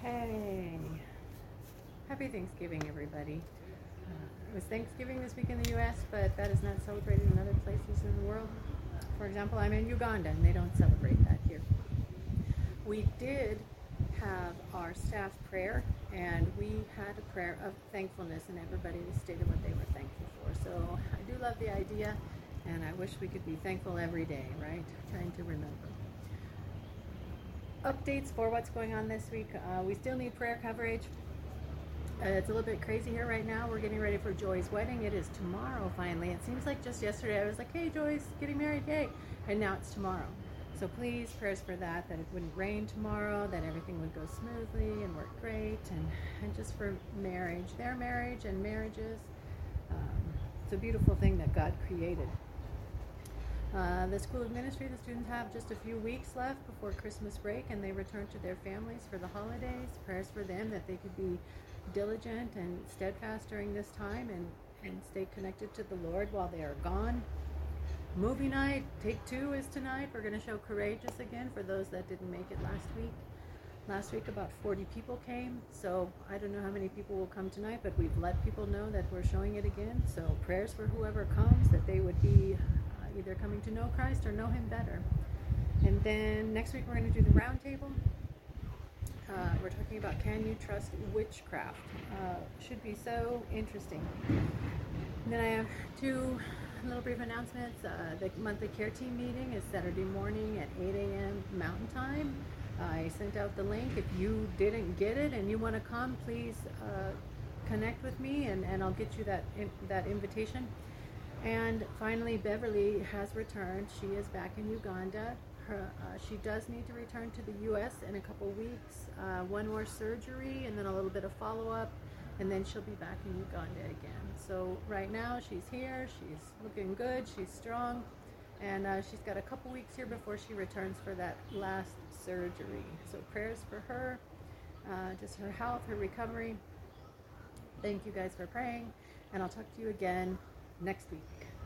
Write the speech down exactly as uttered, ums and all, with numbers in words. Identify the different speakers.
Speaker 1: Hey, happy Thanksgiving, everybody. Uh, it was Thanksgiving this week in the U S, but that is not celebrated in other places in the world. For example, I'm in Uganda and they don't celebrate that here. We did have our staff prayer, and we had a prayer of thankfulness, and everybody stated what they were thankful for. So I do love the idea, and I wish we could be thankful every day, right? Trying to remember. Updates for what's going on this week. Uh, we still need prayer coverage. Uh, it's a little bit crazy here right now. We're getting ready for Joy's wedding. It is tomorrow, finally. It seems like just yesterday I was like, hey, Joy's getting married, yay. And now it's tomorrow. So please, prayers for that, that it wouldn't rain tomorrow, that everything would go smoothly and work great, and, and just for marriage, their marriage and marriages. Um, it's a beautiful thing that God created. Uh, the School of Ministry, the students have just a few weeks left before Christmas break, and they return to their families for the holidays. Prayers for them that they could be diligent and steadfast during this time and, and stay connected to the Lord while they are gone. Movie night, take two is tonight. We're going to show Courageous again for those that didn't make it last week. Last week about forty people came, so I don't know how many people will come tonight, but we've let people know that we're showing it again. So prayers for whoever comes, that they would be either coming to know Christ or know Him better. And then next week we're going to do the round table. Uh, we're talking about Can You Trust Witchcraft? Uh, should be so interesting. And then I have two little brief announcements. Uh, the monthly care team meeting is Saturday morning at eight a.m. Mountain Time. I sent out the link. If you didn't get it and you want to come, please uh, connect with me and, and I'll get you that in, that invitation. And finally, Beverly has returned. She is back in Uganda. Her, uh, she does need to return to the U S in a couple weeks. Uh, one more surgery and then a little bit of follow-up, and then she'll be back in Uganda again. So right now she's here. She's looking good. She's strong. And uh, she's got a couple weeks here before she returns for that last surgery. So prayers for her, uh, just her health, her recovery. Thank you guys for praying. And I'll talk to you again next week.